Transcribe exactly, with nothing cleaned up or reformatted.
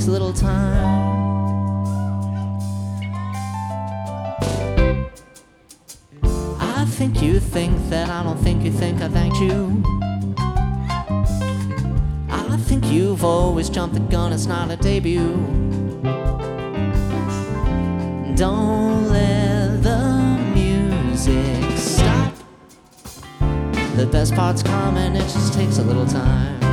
takes a little time. I think you think that I don't think you think I thanked you. I think you've always jumped the gun, it's not a debut. Don't let the music stop. The best part's coming, it just takes a little time.